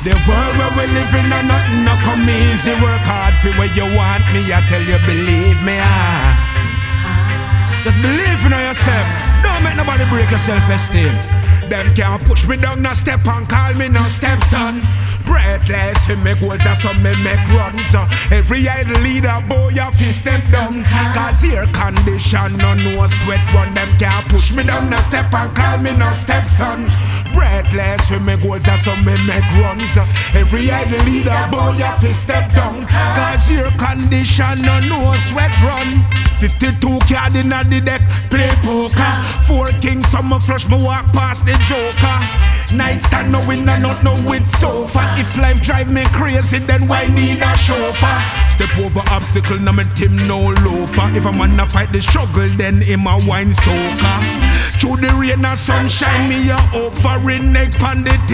The world where we live in and nothing no come easy. Work hard for where you want me, I tell you believe me. Just believe in yourself. Don't make nobody break your self-esteem. Them can't push me down no step and call me no stepson. Breathless, we make goals and some me make runs. Every idle leader, boy, you fi step down. Cause here condition, no sweat run. Them can't push me down no step and call me no stepson. Breathless, we make goals and some me make runs. Every idle leader, boy, you fi step down. Cause here condition, no sweat run. 52 card in the deck, play poker. 4 kings, some flush, me walk past the joker. Nightstand, no winner, not no with sofa. If life drive me crazy, then why need a chauffeur? Step over obstacle, now me team no loafer. If a man a fight the struggle, then him a wine soaker. Through the rain and sunshine, me a hope for a neck on the